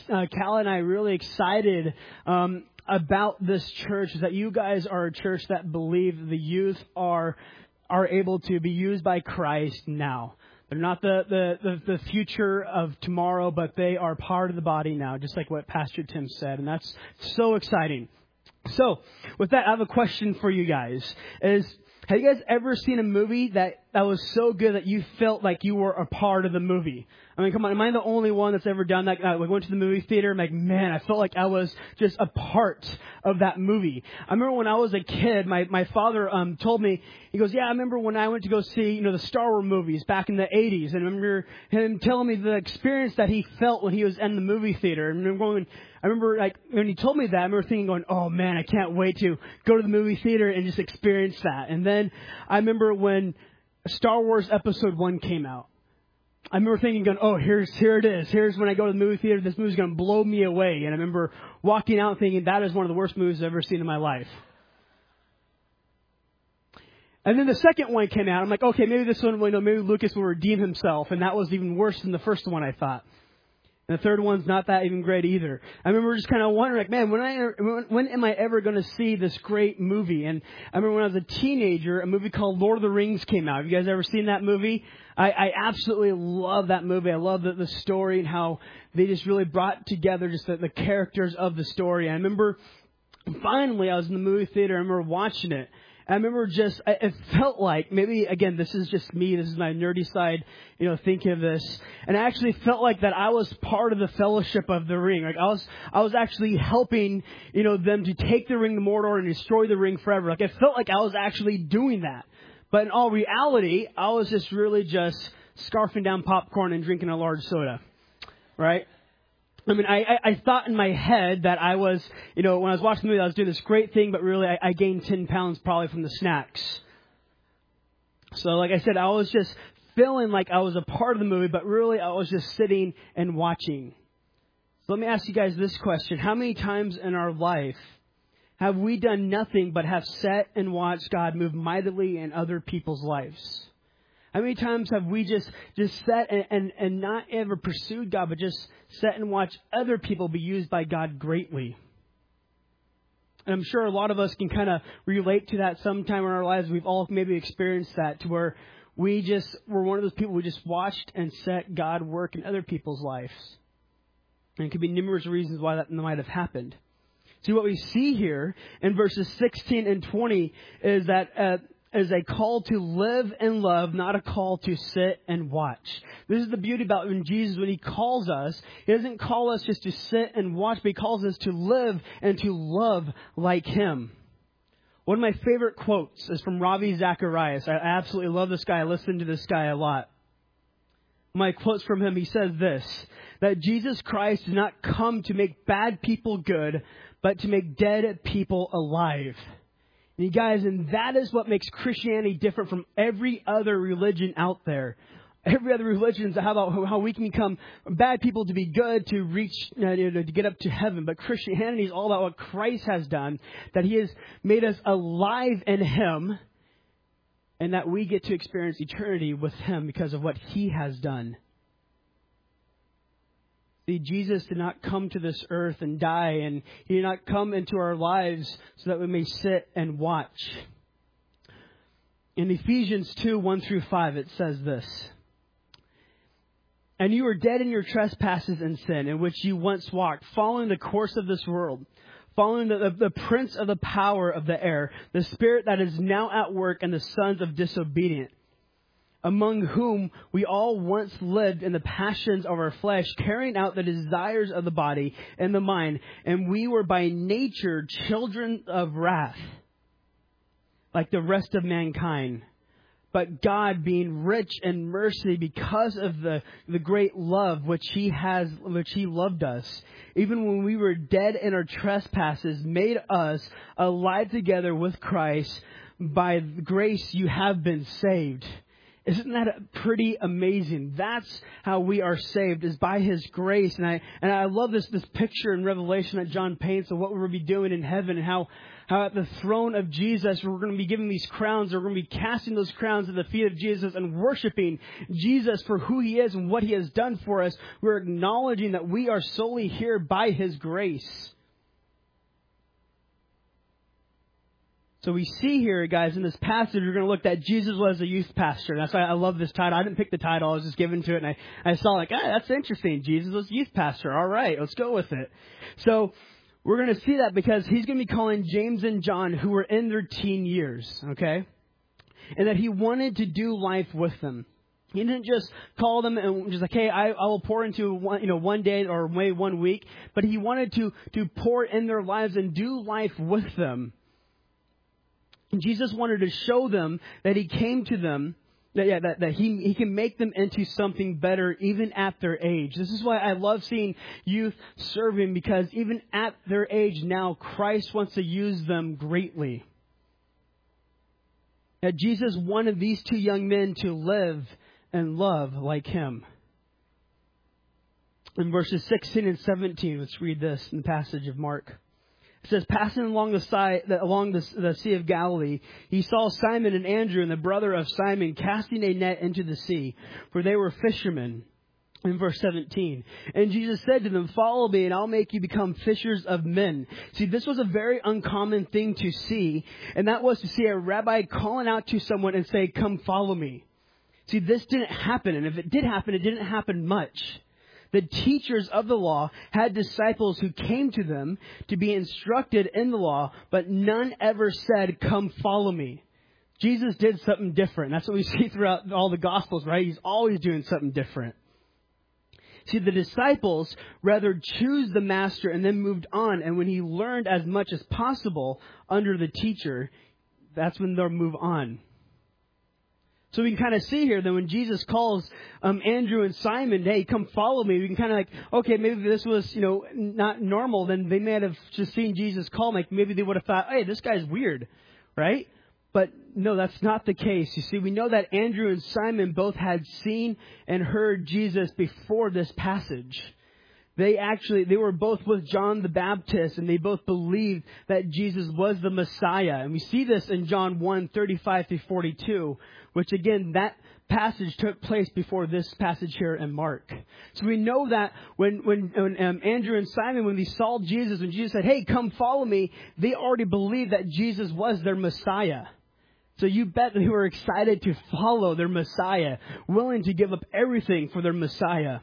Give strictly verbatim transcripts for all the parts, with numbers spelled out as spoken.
uh, Cal and I really excited um, about this church is that you guys are a church that believe the youth are are able to be used by Christ now. They're not the, the, the, the future of tomorrow, but they are part of the body now, just like what Pastor Tim said. And that's so exciting. So, with that, I have a question for you guys. Is have you guys ever seen a movie that, that was so good that you felt like you were a part of the movie? I mean, come on, am I the only one that's ever done that? I went to the movie theater, I'm like, man, I felt like I was just a part of that movie. I remember when I was a kid, my, my father um, told me, he goes, yeah, I remember when I went to go see, you know, the Star Wars movies back in the eighties. And I remember him telling me the experience that he felt when he was in the movie theater. And I remember going, I remember, like, when he told me that, I remember thinking, going, oh, man, I can't wait to go to the movie theater and just experience that. And then I remember when Star Wars Episode one came out. I remember thinking, going, oh, here's here it is. Here's when I go to the movie theater. This movie's going to blow me away. And I remember walking out thinking, that is one of the worst movies I've ever seen in my life. And then the second one came out. I'm like, okay, maybe this one, you know, maybe Lucas will redeem himself. And that was even worse than the first one, I thought. And the third one's not that even great either. I remember just kind of wondering, like, man, when I when, when am I ever going to see this great movie? And I remember when I was a teenager, a movie called Lord of the Rings came out. Have you guys ever seen that movie? I, I absolutely love that movie. I love the, the story and how they just really brought together just the, the characters of the story. I remember finally I was in the movie theater. I remember watching it. I remember just, it felt like, maybe, again, this is just me, this is my nerdy side, you know, thinking of this. And I actually felt like that I was part of the Fellowship of the Ring. Like, I was, I was actually helping, you know, them to take the ring to Mordor and destroy the ring forever. Like, it felt like I was actually doing that. But in all reality, I was just really just scarfing down popcorn and drinking a large soda. Right? I mean, I, I, I thought in my head that I was, you know, when I was watching the movie, I was doing this great thing, but really I, I gained ten pounds probably from the snacks. So like I said, I was just feeling like I was a part of the movie, but really I was just sitting and watching. So let me ask you guys this question. How many times in our life have we done nothing but have sat and watched God move mightily in other people's lives? How many times have we just, just sat and, and, and not ever pursued God, but just sat and watched other people be used by God greatly? And I'm sure a lot of us can kind of relate to that sometime in our lives. We've all maybe experienced that, to where we just were one of those people who just watched and set God work in other people's lives. And it could be numerous reasons why that might have happened. See, what we see here in verses sixteen and twenty is that uh, is a call to live and love, not a call to sit and watch. This is the beauty about when Jesus, when He calls us, He doesn't call us just to sit and watch, but He calls us to live and to love like Him. One of my favorite quotes is from Ravi Zacharias. I absolutely love this guy. I listen to this guy a lot. My quotes from him, he says this, that Jesus Christ did not come to make bad people good, but to make dead people alive. And you guys, and that is what makes Christianity different from every other religion out there. Every other religion is how about how we can become bad people to be good, to reach, you know, to get up to heaven. But Christianity is all about what Christ has done, that He has made us alive in Him, and that we get to experience eternity with Him because of what He has done. See, Jesus did not come to this earth and die, and He did not come into our lives so that we may sit and watch. In Ephesians two, one through five, it says this. And you were dead in your trespasses and sin, in which you once walked, following the course of this world, following the, the, the prince of the power of the air, the spirit that is now at work in the sons of disobedience, among whom we all once lived in the passions of our flesh, carrying out the desires of the body and the mind. And we were by nature children of wrath, like the rest of mankind. But God, being rich in mercy because of the, the great love which He has, which He loved us, even when we were dead in our trespasses, made us alive together with Christ. By grace you have been saved. Isn't that pretty amazing? That's how we are saved, is by His grace. And I and I love this this picture in Revelation that John paints of what we'll be doing in heaven, and how, how at the throne of Jesus we're going to be given these crowns. We're going to be casting those crowns at the feet of Jesus and worshiping Jesus for who He is and what He has done for us. We're acknowledging that we are solely here by His grace. So we see here, guys, in this passage, we're going to look that Jesus was a youth pastor. That's why I love this title. I didn't pick the title. I was just given to it, and I, I saw like, ah, that's interesting. Jesus was a youth pastor. All right, let's go with it. So we're going to see that because He's going to be calling James and John, who were in their teen years, okay? And that He wanted to do life with them. He didn't just call them and just like, hey, I, I will pour into one, you know, one day or maybe one week. But He wanted to, to pour in their lives and do life with them. And Jesus wanted to show them that He came to them, that, yeah, that, that he, he can make them into something better even at their age. This is why I love seeing youth serving, because even at their age now, Christ wants to use them greatly. That Jesus wanted these two young men to live and love like Him. In verses sixteen and seventeen, let's read this in the passage of Mark. It says, passing along the side, along the, the Sea of Galilee, He saw Simon and Andrew and the brother of Simon casting a net into the sea, for they were fishermen. In verse seventeen, and Jesus said to them, follow me and I'll make you become fishers of men. See, this was a very uncommon thing to see, and that was to see a rabbi calling out to someone and say, come follow me. See, this didn't happen, and if it did happen, it didn't happen much. The teachers of the law had disciples who came to them to be instructed in the law, but none ever said, come follow me. Jesus did something different. That's what we see throughout all the Gospels, right? He's always doing something different. See, the disciples rather choose the master and then moved on. And when he learned as much as possible under the teacher, that's when they'll move on. So we can kind of see here that when Jesus calls um, Andrew and Simon, hey, come follow me, we can kind of like, okay, maybe this was, you know, not normal. Then they may have just seen Jesus call, like maybe they would have thought, hey, this guy's weird, right? But no, that's not the case. You see, we know that Andrew and Simon both had seen and heard Jesus before this passage. They actually, they were both with John the Baptist, and they both believed that Jesus was the Messiah. And we see this in John one, thirty-five through forty-two, which again, that passage took place before this passage here in Mark. So we know that when, when, when um, Andrew and Simon, when they saw Jesus, when Jesus said, hey, come follow me, they already believed that Jesus was their Messiah. So you bet they were excited to follow their Messiah, willing to give up everything for their Messiah.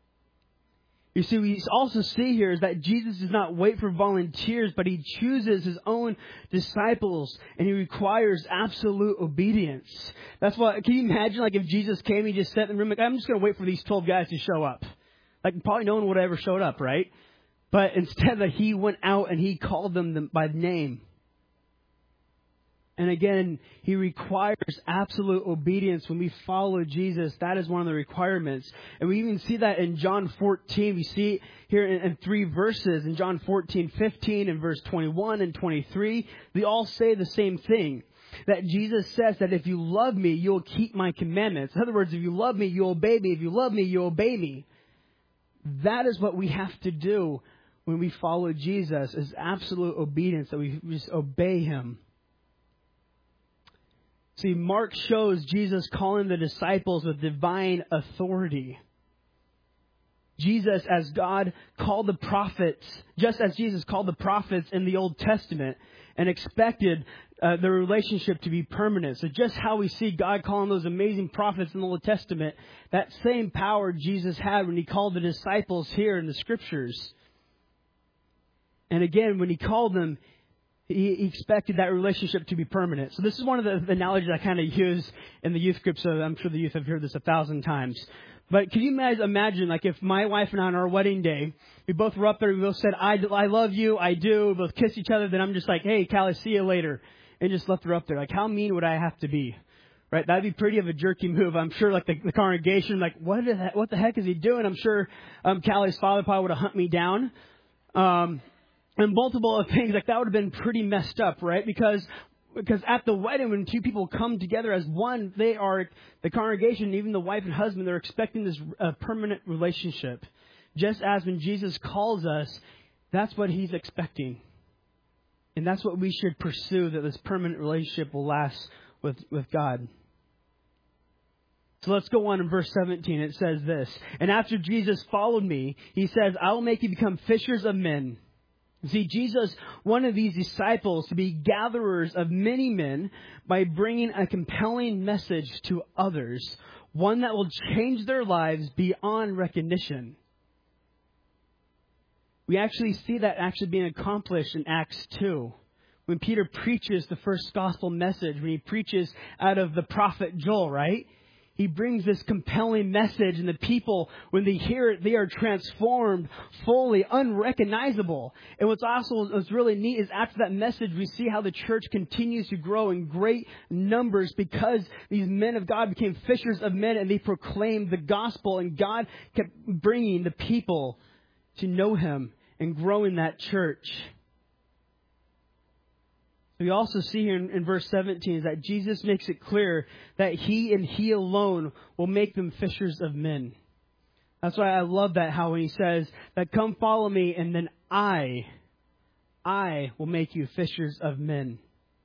You see, we also see here is that Jesus does not wait for volunteers, but He chooses His own disciples, and He requires absolute obedience. That's why, can you imagine, like, if Jesus came, He just sat in the room, like, I'm just going to wait for these twelve guys to show up. Like, probably no one would have ever showed up, right? But instead, that He went out and He called them by name. And again, He requires absolute obedience when we follow Jesus. That is one of the requirements. And we even see that in John fourteen. We see it here in, in three verses. In John fourteen, fifteen, and verse twenty-one and twenty-three, they all say the same thing. That Jesus says that if you love me, you'll keep my commandments. In other words, if you love me, you obey me. If you love me, you obey me. That is what we have to do when we follow Jesus, is absolute obedience, that we just obey Him. See, Mark shows Jesus calling the disciples with divine authority. Jesus, as God called the prophets, just as Jesus called the prophets in the Old Testament and expected uh, the relationship to be permanent. So just how we see God calling those amazing prophets in the Old Testament, that same power Jesus had when He called the disciples here in the Scriptures. And again, when He called them, He expected that relationship to be permanent. So this is one of the analogies I kind of use in the youth group. So I'm sure the youth have heard this a thousand times. But can you imagine, like, if my wife and I on our wedding day, we both were up there, we both said, I, I love you, I do, we both kiss each other, then I'm just like, hey, Callie, see you later, and just left her up there. Like, how mean would I have to be? Right? That'd be pretty of a jerky move. I'm sure, like, the, the congregation, like, what the, heck, what the heck is he doing? I'm sure um, Callie's father probably would have hunted me down. Um... And multiple things, like that would have been pretty messed up, right? Because because at the wedding, when two people come together as one, they are, the congregation, even the wife and husband, they're expecting this uh, permanent relationship. Just as when Jesus calls us, that's what He's expecting. And that's what we should pursue, that this permanent relationship will last with, with God. So let's go on in verse seventeen. It says this, and after Jesus followed me, He says, I will make you become fishers of men. See, Jesus wanted these disciples to be gatherers of many men by bringing a compelling message to others, one that will change their lives beyond recognition. We actually see that actually being accomplished in Acts two. When Peter preaches the first gospel message, when he preaches out of the prophet Joel, right? He brings this compelling message, and the people, when they hear it, they are transformed, fully unrecognizable. And what's also what's really neat is after that message, we see how the church continues to grow in great numbers because these men of God became fishers of men, and they proclaimed the gospel, and God kept bringing the people to know Him and grow in that church. We also see here in, in verse seventeen is that Jesus makes it clear that He and He alone will make them fishers of men. That's why I love that, how when He says that, come follow me, and then I, I will make you fishers of men.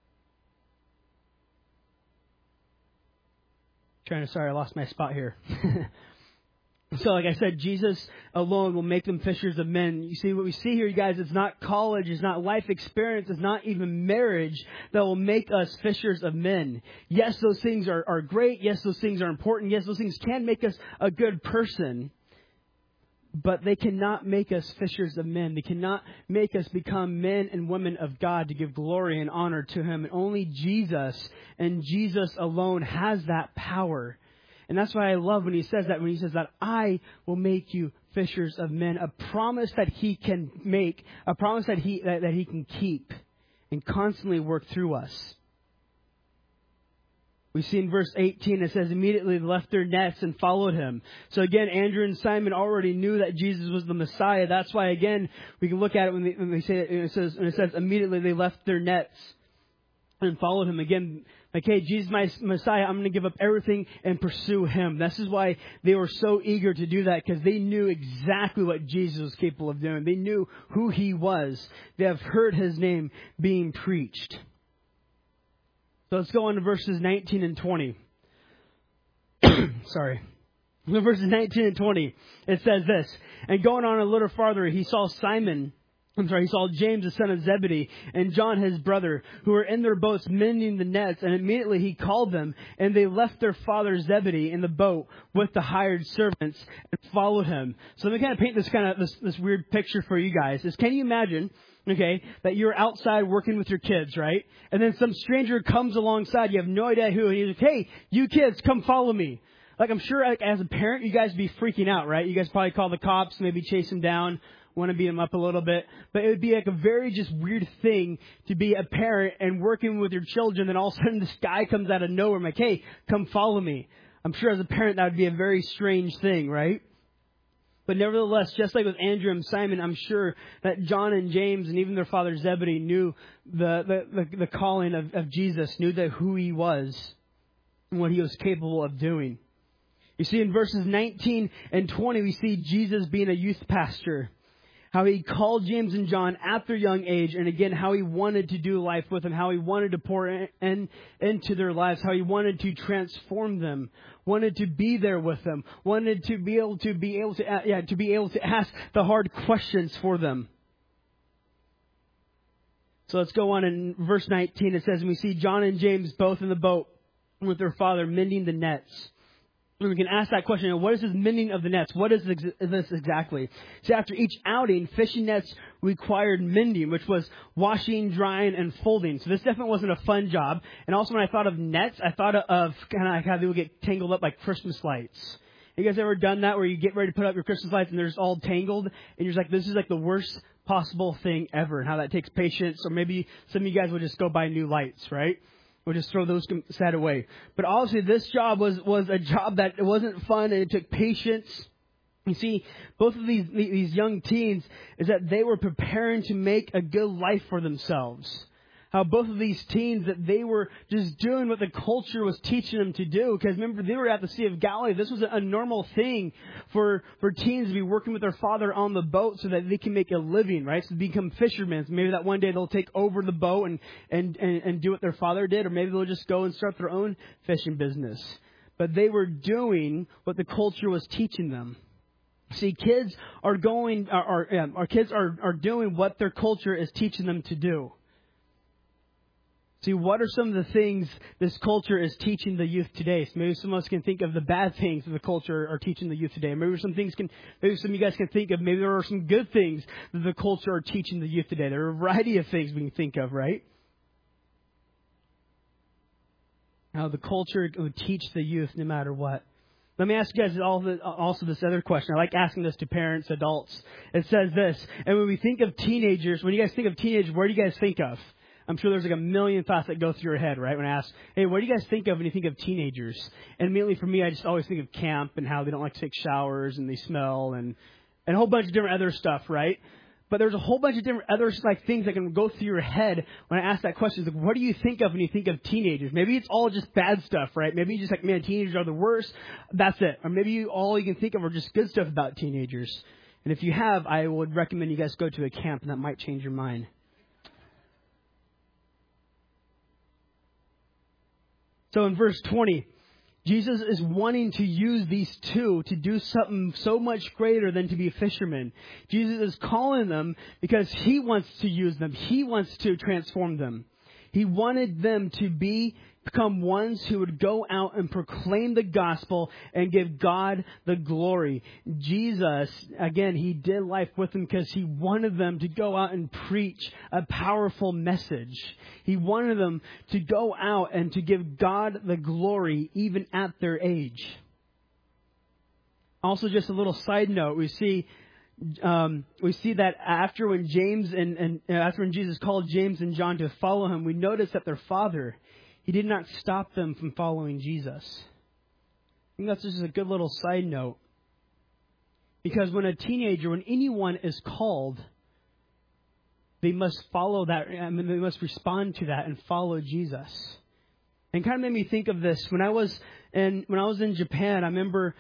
Trying to, sorry, I lost my spot here. So like I said, Jesus alone will make them fishers of men. You see, what we see here, you guys, it's not college, it's not life experience, it's not even marriage that will make us fishers of men. Yes, those things are, are great. Yes, those things are important. Yes, those things can make us a good person. But they cannot make us fishers of men. They cannot make us become men and women of God to give glory and honor to Him. And only Jesus and Jesus alone has that power. And that's why I love when He says that, when He says that I will make you fishers of men, a promise that He can make, a promise that He that, that He can keep and constantly work through us. We see in verse eighteen, it says, immediately they left their nets and followed Him. So again, Andrew and Simon already knew that Jesus was the Messiah. That's why, again, we can look at it when they, when they say it, it says, and it says immediately they left their nets and followed Him. Again, like, hey, Jesus, my Messiah, I'm going to give up everything and pursue Him. This is why they were so eager to do that, because they knew exactly what Jesus was capable of doing. They knew who He was. They have heard His name being preached. So let's go on to verses nineteen and twenty. Sorry. In verses nineteen and twenty, it says this, and going on a little farther, he saw Simon, I'm sorry, he saw James, the son of Zebedee, and John, his brother, who were in their boats mending the nets. And immediately he called them, and they left their father Zebedee in the boat with the hired servants and followed Him. So let me kind of paint this kind of this, this weird picture for you guys. Is can you imagine, okay, that you're outside working with your kids, right? And then some stranger comes alongside. You have no idea who, and he's like, "Hey, you kids, come follow me." Like, I'm sure, like, as a parent, you guys would be freaking out, right? You guys probably call the cops, maybe chase him down, want to beat him up a little bit. But it would be like a very just weird thing to be a parent and working with your children, and all of a sudden this guy comes out of nowhere, I'm like, "Hey, come follow me." I'm sure as a parent that would be a very strange thing, right? But nevertheless, just like with Andrew and Simon, I'm sure that John and James and even their father Zebedee knew the the, the, the calling of, of Jesus, knew that who He was and what He was capable of doing. You see, in verses nineteen and twenty, we see Jesus being a youth pastor. How He called James and John at their young age, and again, how He wanted to do life with them, how He wanted to pour in, in, into their lives, how He wanted to transform them, wanted to be there with them, wanted to be able to be able to yeah to be able to ask the hard questions for them. So let's go on in verse nineteen. It says, and we see John and James both in the boat with their father mending the nets. And we can ask that question, what is this mending of the nets? What is this exactly? So after each outing, fishing nets required mending, which was washing, drying, and folding. So this definitely wasn't a fun job. And also when I thought of nets, I thought of kind of like how they would get tangled up like Christmas lights. You guys ever done that where you get ready to put up your Christmas lights and they're just all tangled? And you're just like, this is like the worst possible thing ever. And how that takes patience. Or maybe some of you guys would just go buy new lights, right? We'll just throw those sad away. But obviously this job was, was a job that it wasn't fun, and it took patience. You see, both of these these young teens is that they were preparing to make a good life for themselves. how both of these teens, that they were just doing what the culture was teaching them to do. Because remember, they were at the Sea of Galilee. This was a normal thing for, for teens to be working with their father on the boat so that they can make a living, right? So to become fishermen. So maybe that one day they'll take over the boat and, and, and, and do what their father did. Or maybe they'll just go and start their own fishing business. But they were doing what the culture was teaching them. See, kids are going, are, are, yeah, our kids are, are doing what their culture is teaching them to do. See, what are some of the things this culture is teaching the youth today? So maybe some of us can think of the bad things that the culture are teaching the youth today. Maybe some things can, maybe some of you guys can think of, maybe there are some good things that the culture are teaching the youth today. There are a variety of things we can think of, right? How the culture would teach the youth no matter what. Let me ask you guys also this other question. I like asking this to parents, adults. It says this, and when we think of teenagers, when you guys think of teenagers, where do you guys think of? I'm sure there's like a million thoughts that go through your head, right? When I ask, hey, what do you guys think of when you think of teenagers? And immediately for me, I just always think of camp and how they don't like to take showers and they smell and, and a whole bunch of different other stuff, right? But there's a whole bunch of different other like things that can go through your head when I ask that question. It's like, what do you think of when you think of teenagers? Maybe it's all just bad stuff, right? Maybe you just like, man, teenagers are the worst. That's it. Or maybe you, all you can think of are just good stuff about teenagers. And if you have, I would recommend you guys go to a camp, and that might change your mind. So in verse twenty, Jesus is wanting to use these two to do something so much greater than to be fishermen. Jesus is calling them because He wants to use them. He wants to transform them. He wanted them to be become ones who would go out and proclaim the gospel and give God the glory. Jesus, again, He did life with them because He wanted them to go out and preach a powerful message. He wanted them to go out and to give God the glory even at their age. Also, just a little side note, we see Um, we see that after when James and, and after when Jesus called James and John to follow Him, we notice that their father, he did not stop them from following Jesus. I think that's just a good little side note. Because when a teenager, when anyone is called, they must follow that, I mean, they must respond to that and follow Jesus. And it kind of made me think of this. When I was in, when I was in Japan, I remember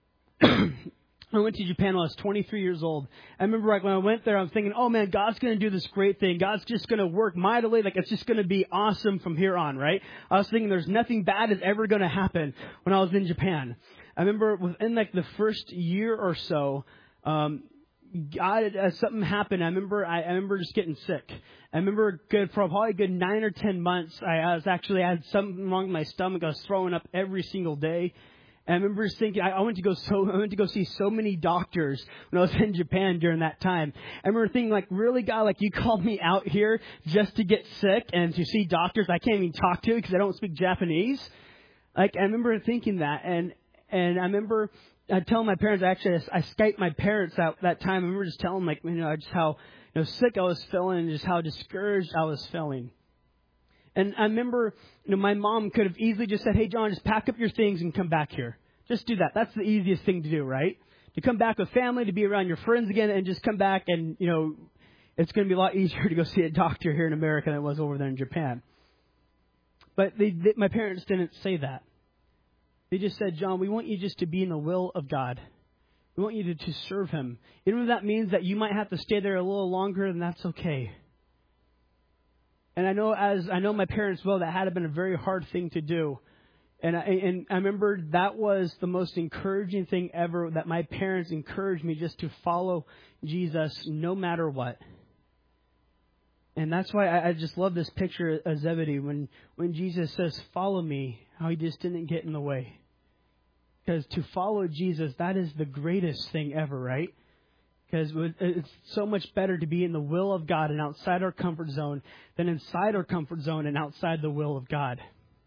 I went to Japan when I was twenty-three years old. I remember like when I went there, I was thinking, oh man, God's going to do this great thing. God's just going to work mightily. Like it's just going to be awesome from here on, right? I was thinking there's nothing bad is ever going to happen when I was in Japan. I remember within like the first year or so, um, God, uh, something happened. I remember, I, I remember just getting sick. I remember good for probably a good nine or ten months. I, I was actually, I had something wrong with my stomach. I was throwing up every single day. And I remember just thinking, I, I went to go so, I went to go see so many doctors when I was in Japan during that time. I remember thinking, like, really, God, like, you called me out here just to get sick and to see doctors I can't even talk to because I don't speak Japanese. Like, I remember thinking that, and and I remember I telling my parents. Actually, I, I Skyped my parents out that time. I remember just telling them, like, you know, just how you know sick I was feeling, and just how discouraged I was feeling. And I remember, you know, my mom could have easily just said, hey, John, just pack up your things and come back here. Just do that. That's the easiest thing to do, right? To come back with family, to be around your friends again, and just come back and, you know, it's going to be a lot easier to go see a doctor here in America than it was over there in Japan. But they, they, my parents didn't say that. They just said, John, we want you just to be in the will of God. We want you to, to serve Him. Even if that means that you might have to stay there a little longer, then that's okay. And I know, as I know, my parents will. That had been a very hard thing to do, and I, and I remember that was the most encouraging thing ever. That my parents encouraged me just to follow Jesus, no matter what. And that's why I, I just love this picture of Zebedee when when Jesus says, "Follow me," how He just didn't get in the way. Because to follow Jesus, that is the greatest thing ever, right? Because it's so much better to be in the will of God and outside our comfort zone than inside our comfort zone and outside the will of God.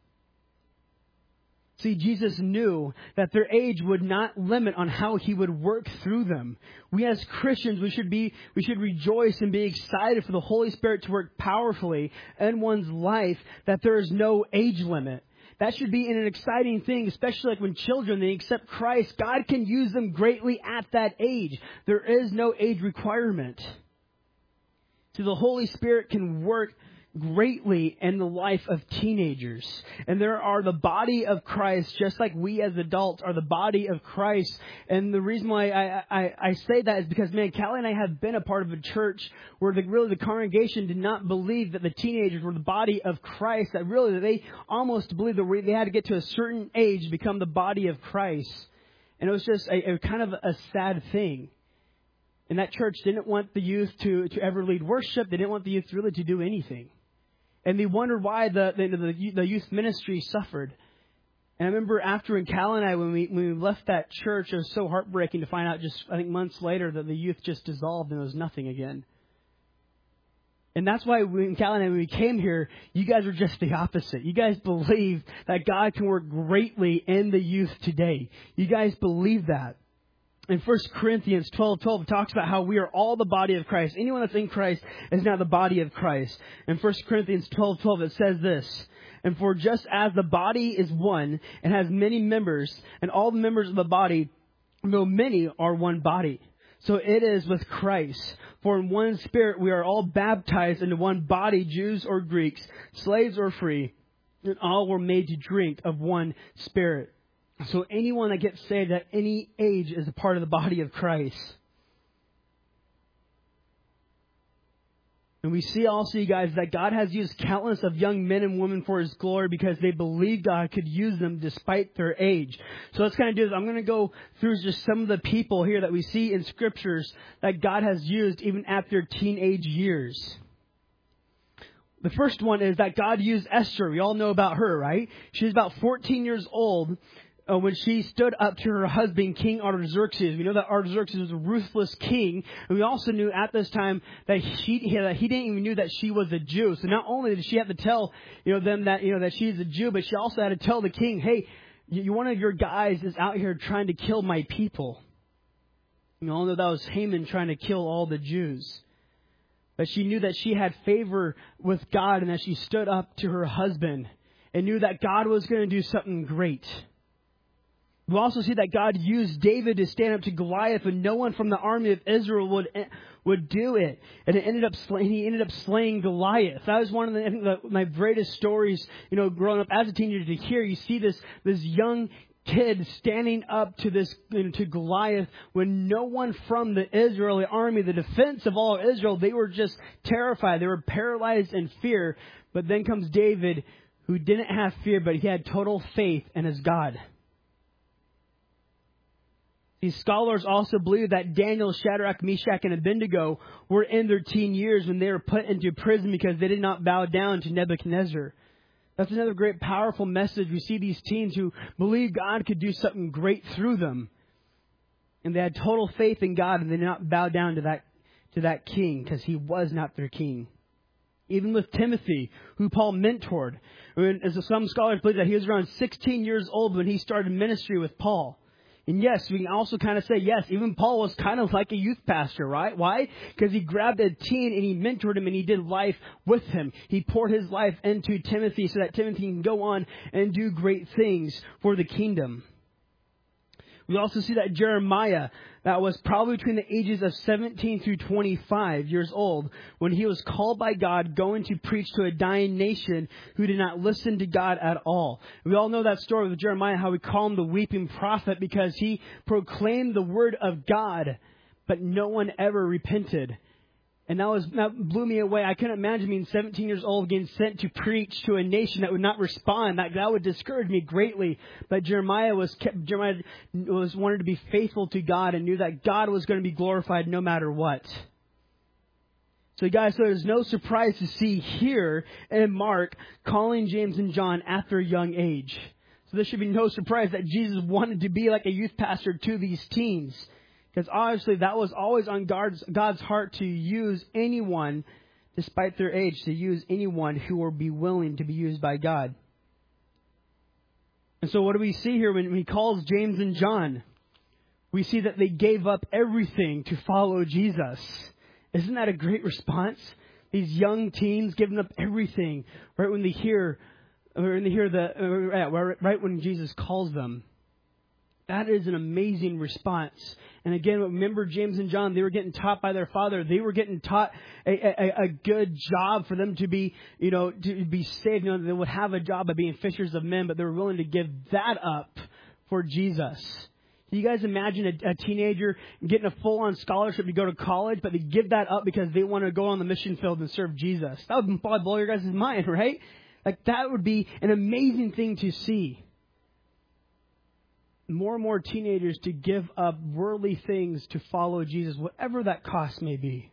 See, Jesus knew that their age would not limit on how He would work through them. We as Christians, we should be, we should rejoice and be excited for the Holy Spirit to work powerfully in one's life, that there is no age limit. That should be an exciting thing, especially like when children, they accept Christ. God can use them greatly at that age. There is no age requirement. So the Holy Spirit can work greatly in the life of teenagers. And there are the body of Christ, just like we as adults are the body of Christ. And the reason why I, I, I say that is because, man, Callie and I have been a part of a church where the, really the congregation did not believe that the teenagers were the body of Christ, that really they almost believed that they had to get to a certain age to become the body of Christ. And it was just a, a kind of a sad thing. And that church didn't want the youth to, to ever lead worship. They didn't want the youth really to do anything. And they wondered why the, the, the, the youth ministry suffered. And I remember after in Cal and I, when we, when we left that church, it was so heartbreaking to find out just, I think, months later that the youth just dissolved and there was nothing again. And that's why when Cal and I, when we came here, you guys were just the opposite. You guys believe that God can work greatly in the youth today. You guys believe that. In First Corinthians twelve twelve, it talks about how we are all the body of Christ. Anyone that's in Christ is now the body of Christ. In First Corinthians twelve twelve, it says this, "And for just as the body is one and has many members, and all the members of the body, though many, are one body, so it is with Christ. For in one Spirit we are all baptized into one body, Jews or Greeks, slaves or free, and all were made to drink of one Spirit." So anyone that gets saved at any age is a part of the body of Christ. And we see also, you guys, that God has used countless of young men and women for His glory because they believe God could use them despite their age. So let's kind of do this. I'm going to go through just some of the people here that we see in Scriptures that God has used even at their teenage years. The first one is that God used Esther. We all know about her, right? She was about fourteen years old Uh, when she stood up to her husband, King Artaxerxes. We know that Artaxerxes was a ruthless king. And we also knew at this time that he, that he didn't even knew that she was a Jew. So not only did she have to tell, you know, them that, you know, that she's a Jew, but she also had to tell the king, hey, you, one of your guys is out here trying to kill my people. You know, although that was Haman trying to kill all the Jews. But she knew that she had favor with God and that she stood up to her husband and knew that God was going to do something great. We also see that God used David to stand up to Goliath when no one from the army of Israel would would do it, and it ended up slaying, he ended up slaying Goliath. That was one of the, I think the, my greatest stories, you know, growing up as a teenager to hear. You see this this young kid standing up to this you know, to Goliath when no one from the Israeli army, the defense of all of Israel, they were just terrified. They were paralyzed in fear. But then comes David, who didn't have fear, but he had total faith in his God. These scholars also believe that Daniel, Shadrach, Meshach, and Abednego were in their teen years when they were put into prison because they did not bow down to Nebuchadnezzar. That's another great, powerful message. We see these teens who believe God could do something great through them. And they had total faith in God, and they did not bow down to that, to that king because he was not their king. Even with Timothy, who Paul mentored. As some scholars believe that he was around sixteen years old when he started ministry with Paul. And yes, we can also kind of say, yes, even Paul was kind of like a youth pastor, right? Why? Because he grabbed a teen and he mentored him and he did life with him. He poured his life into Timothy so that Timothy can go on and do great things for the kingdom. We also see that Jeremiah, that was probably between the ages of seventeen through twenty-five years old, when he was called by God going to preach to a dying nation who did not listen to God at all. We all know that story with Jeremiah, how we call him the weeping prophet because he proclaimed the word of God, but no one ever repented. And that was that blew me away. I couldn't imagine being seventeen years old getting sent to preach to a nation that would not respond. That that would discourage me greatly. But Jeremiah was kept, Jeremiah was wanted to be faithful to God and knew that God was going to be glorified no matter what. So guys, so there's no surprise to see here in Mark calling James and John at their young age. So there should be no surprise that Jesus wanted to be like a youth pastor to these teens. Because obviously that was always on God's, God's heart to use anyone, despite their age, to use anyone who will be willing to be used by God. And so what do we see here when he calls James and John? We see that they gave up everything to follow Jesus. Isn't that a great response? These young teens giving up everything right when they hear, or when they hear the, right when Jesus calls them. That is an amazing response. And again, remember James and John, they were getting taught by their father. They were getting taught a, a, a good job for them to be, you know, to be saved. You know, they would have a job of being fishers of men, but they were willing to give that up for Jesus. Can you guys imagine a, a teenager getting a full-on scholarship to go to college, but they give that up because they want to go on the mission field and serve Jesus? That would probably blow your guys' mind, right? Like, that would be an amazing thing to see. More and more teenagers to give up worldly things to follow Jesus, whatever that cost may be.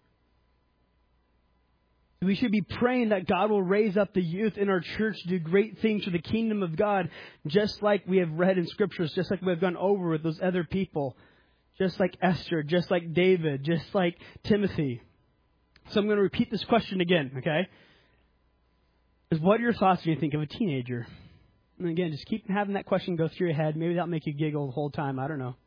We should be praying that God will raise up the youth in our church to do great things for the kingdom of God, just like we have read in scriptures, just like we have gone over with those other people, just like Esther, just like David, just like Timothy. So I'm going to repeat this question again, okay? Is what are your thoughts when you think of a teenager? And again, just keep having that question go through your head. Maybe that'll make you giggle the whole time. I don't know.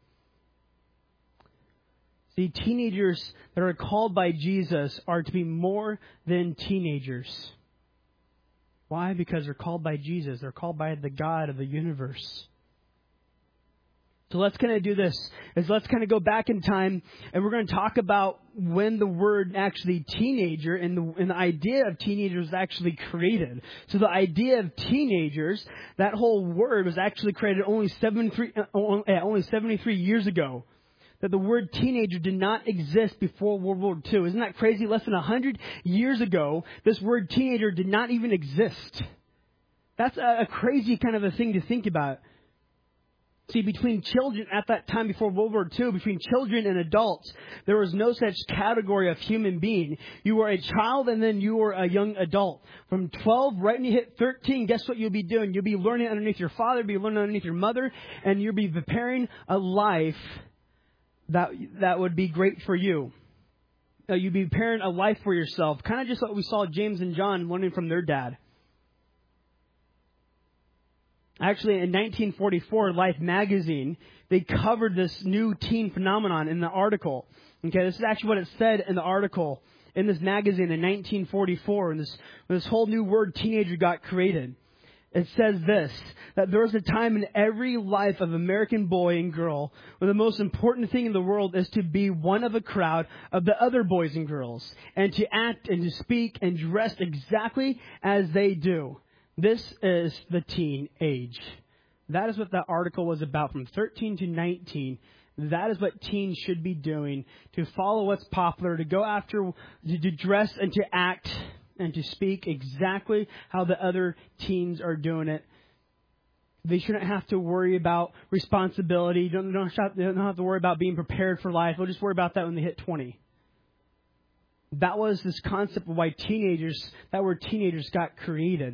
See, teenagers that are called by Jesus are to be more than teenagers. Why? Because they're called by Jesus. They're called by the God of the universe. So let's kind of do this. Is let's kind of go back in time, and we're going to talk about when the word actually teenager and the, and the idea of teenagers was actually created. So the idea of teenagers, that whole word was actually created only seventy-three, only seventy-three years ago. That the word teenager did not exist before World War Two. Isn't that crazy? Less than one hundred years ago, this word teenager did not even exist. That's a, a crazy kind of a thing to think about. See, between children at that time before World War Two, between children and adults, there was no such category of human being. You were a child and then you were a young adult. From twelve, right when you hit thirteen, guess what you'll be doing? You'll be learning underneath your father, you'll be learning underneath your mother, and you'll be preparing a life that that would be great for you. Uh, you'd be preparing a life for yourself. Kind of just what we saw James and John learning from their dad. Actually, in nineteen forty-four, Life magazine, they covered this new teen phenomenon in the article. Okay, this is actually what it said in the article in this magazine in nineteen forty-four, and this, when this whole new word teenager got created. It says this, that there was a time in every life of American boy and girl where the most important thing in the world is to be one of a crowd of the other boys and girls, and to act and to speak and dress exactly as they do. This is the teen age. That is what that article was about, from thirteen to nineteen. That is what teens should be doing, to follow what's popular, to go after, to dress and to act and to speak exactly how the other teens are doing it. They shouldn't have to worry about responsibility. Don't, don't, have, they don't have to worry about being prepared for life. They'll just worry about that when they hit twenty. That was this concept of why teenagers, that word teenagers, got created.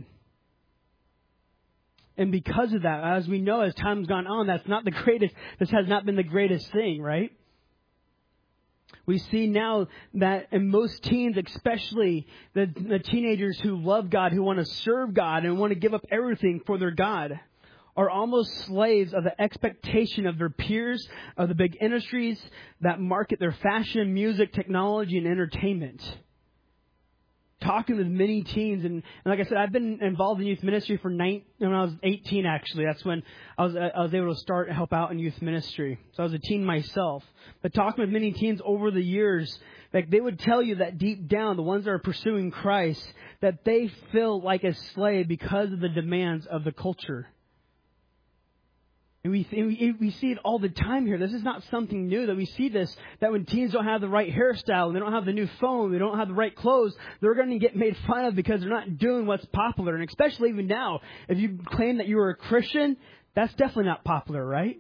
And because of that, as we know, as time's gone on, that's not the greatest, this has not been the greatest thing, right? We see now that in most teens, especially the, the teenagers who love God, who want to serve God and want to give up everything for their God, are almost slaves of the expectation of their peers, of the big industries that market their fashion, music, technology, and entertainment. Talking with many teens, and, and like I said, I've been involved in youth ministry for nine, when I was eighteen. Actually, that's when I was I was able to start and help out in youth ministry. So I was a teen myself. But talking with many teens over the years, like they would tell you that deep down, the ones that are pursuing Christ, that they feel like a slave because of the demands of the culture. And we, we we see it all the time here. This is not something new, that we see this, that when teens don't have the right hairstyle, they don't have the new phone, they don't have the right clothes, they're going to get made fun of because they're not doing what's popular. And especially even now, if you claim that you are a Christian, that's definitely not popular, right?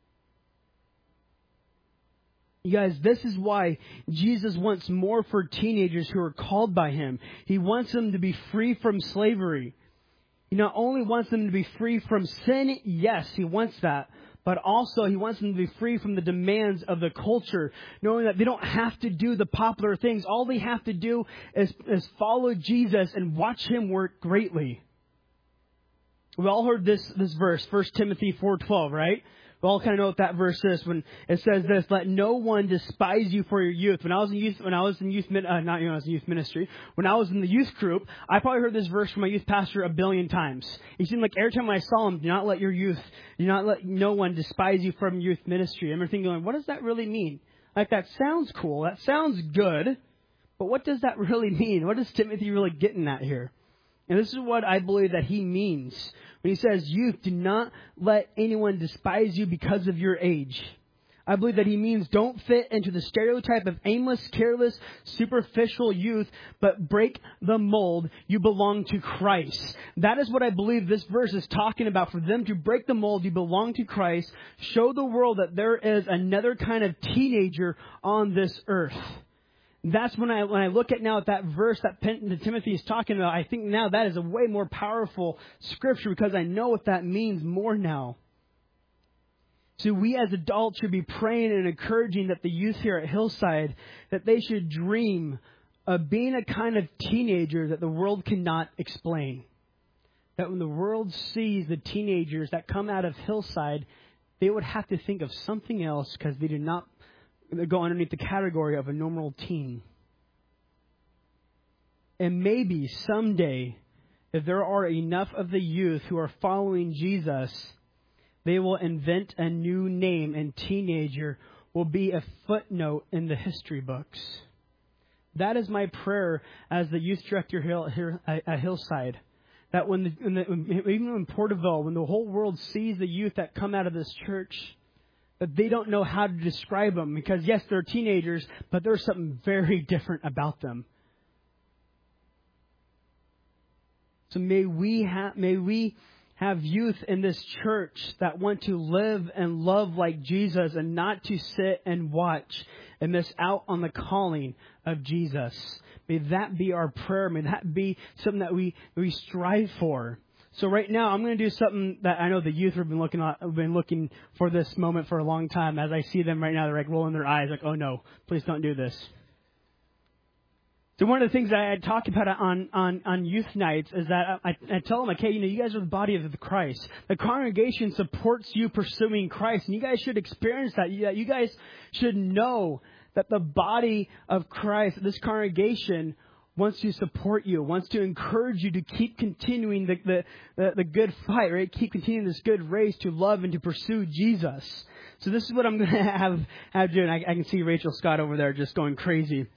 You guys, this is why Jesus wants more for teenagers who are called by Him. He wants them to be free from slavery. He not only wants them to be free from sin, yes, He wants that, but also He wants them to be free from the demands of the culture, knowing that they don't have to do the popular things. All they have to do is, is follow Jesus and watch Him work greatly. We've all heard this, this verse, First Timothy four twelve, right? We all kind of know what that verse is when it says this: "Let no one despise you for your youth." When I was in youth, when I was in youth, uh, not you know, I was in youth ministry. When I was in the youth group, I probably heard this verse from my youth pastor a billion times. He seemed like every time I saw him, "Do not let your youth, do not let no one despise you from youth ministry." I remember thinking, going, "What does that really mean?" Like, that sounds cool, that sounds good, but what does that really mean? What is Timothy really getting at here? And this is what I believe that he means when he says, "Youth, do not let anyone despise you because of your age." I believe that he means don't fit into the stereotype of aimless, careless, superficial youth, but break the mold. You belong to Christ. That is what I believe this verse is talking about. For them to break the mold, you belong to Christ. Show the world that there is another kind of teenager on this earth. That's when I when I look at now at that verse that, Pen, that Timothy is talking about, I think now that is a way more powerful scripture because I know what that means more now. So we as adults should be praying and encouraging that the youth here at Hillside, that they should dream of being a kind of teenager that the world cannot explain. That when the world sees the teenagers that come out of Hillside, they would have to think of something else because they do not go underneath the category of a normal teen. And maybe someday, if there are enough of the youth who are following Jesus, they will invent a new name, and teenager will be a footnote in the history books. That is my prayer as the youth director here at Hillside. That when, the, when the, even in Porterville, when the whole world sees the youth that come out of this church, that they don't know how to describe them. Because yes, they're teenagers, but there's something very different about them. So may we have, may we have youth in this church that want to live and love like Jesus and not to sit and watch and miss out on the calling of Jesus. May that be our prayer. May that be something that we, we strive for. So right now, I'm going to do something that I know the youth have been looking at, have been looking for this moment for a long time. As I see them right now, they're like rolling their eyes, like, "Oh no, please don't do this." So one of the things that I talk about on, on, on youth nights is that I, I tell them, like, "Hey, you know, you guys are the body of the Christ. The congregation supports you pursuing Christ, and you guys should experience that. You, you guys should know that the body of Christ, this congregation, wants to support you, wants to encourage you to keep continuing the, the, the, the good fight, right? Keep continuing this good race to love and to pursue Jesus." So this is what I'm going to have, have do. And I, I can see Rachel Scott over there just going crazy.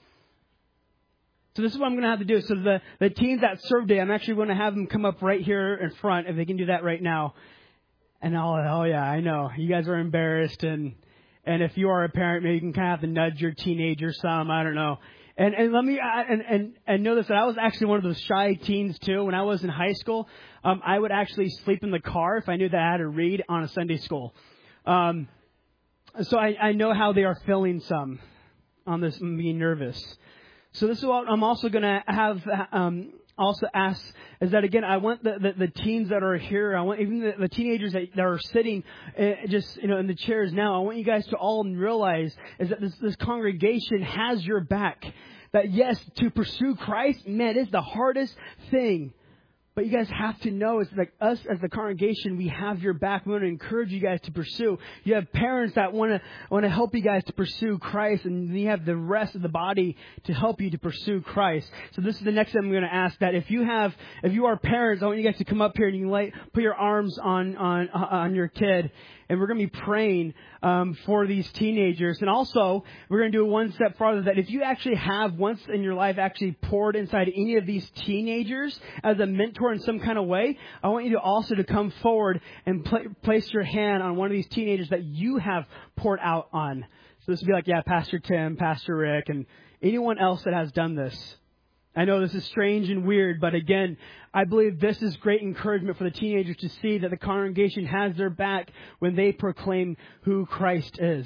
So this is what I'm going to have to do. So the, the teens that serve day, I'm actually going to have them come up right here in front, if they can do that right now. And I'll, oh yeah, I know. You guys are embarrassed. And, and if you are a parent, maybe you can kind of have to nudge your teenager some. I don't know. And and let me and, and and know this, that I was actually one of those shy teens too. When I was in high school, um, I would actually sleep in the car if I knew that I had to read on a Sunday school. Um, so I, I know how they are feeling some on this, being nervous. So this is what I'm also going to have um, also ask is that again, I want the, the, the teens that are here, I want even the, the teenagers that, that are sitting uh, just you know in the chairs now. I want you guys to all realize is that this, this congregation has your back. That yes, to pursue Christ, man, it's the hardest thing. But you guys have to know, it's like us as the congregation, we have your back. We want to encourage you guys to pursue. You have parents that want to want to help you guys to pursue Christ, and you have the rest of the body to help you to pursue Christ. So this is the next thing I'm going to ask. That if you have, if you are parents, I want you guys to come up here and you can lay, put your arms on on on your kid, and we're going to be praying um, for these teenagers. And also, we're going to do it one step farther. That if you actually have once in your life actually poured inside any of these teenagers as a mentor in some kind of way, I want you to also to come forward and pl- place your hand on one of these teenagers that you have poured out on. So this would be like, yeah, Pastor Tim, Pastor Rick, and anyone else that has done this. I know this is strange and weird, but again, I believe this is great encouragement for the teenagers to see that the congregation has their back when they proclaim who Christ is.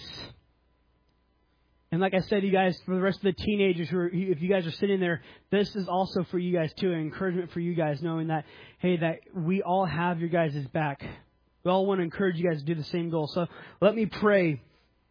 And like I said, you guys, for the rest of the teenagers who are, if you guys are sitting there, this is also for you guys too, an encouragement for you guys, knowing that, hey, that we all have your guys' back. We all want to encourage you guys to do the same goal. So let me pray,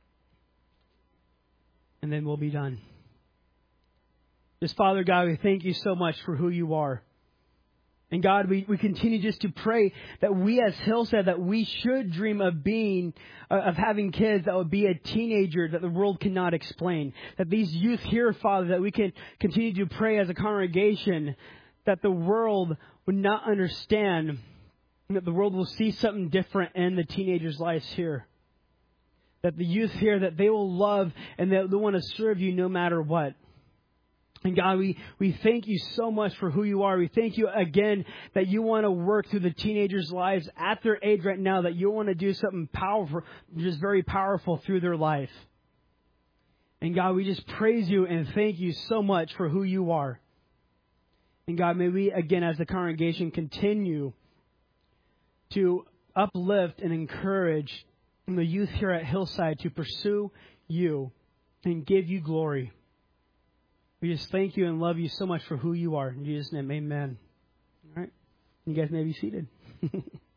and then we'll be done. Just Father God, we thank you so much for who you are. And God, we, we continue just to pray that we as Hillside, that we should dream of being, uh, of having kids that would be a teenager that the world cannot explain. That these youth here, Father, that we can continue to pray as a congregation that the world would not understand, that the world will see something different in the teenagers' lives here. That the youth here, that they will love and that they want to serve you no matter what. And God, we, we thank you so much for who you are. We thank you again that you want to work through the teenagers' lives at their age right now, that you want to do something powerful, just very powerful through their life. And God, we just praise you and thank you so much for who you are. And God, may we again as a congregation continue to uplift and encourage the youth here at Hillside to pursue you and give you glory. We just thank you and love you so much for who you are. In Jesus' name, amen. All right. You guys may be seated.